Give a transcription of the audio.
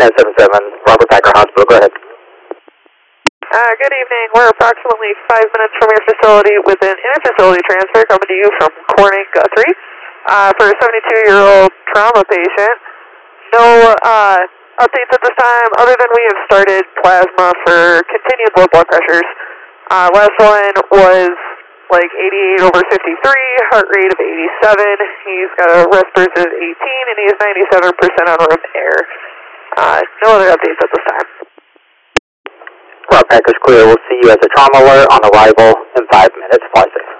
1077, Robert Packer Hospital. Go ahead. Good evening. We're approximately 5 minutes from your facility with an inter-facility transfer coming to you from Corning Guthrie for a 72-year-old trauma patient. No updates at this time other than we have started plasma for continued low blood pressures. Last one was like 88 over 53, heart rate of 87. He's got a respiratory of 18 and he is 97% on room air. No other updates at this time. Well, Packer's clear. We'll see you at the trauma alert on arrival in 5 minutes. Fly safe.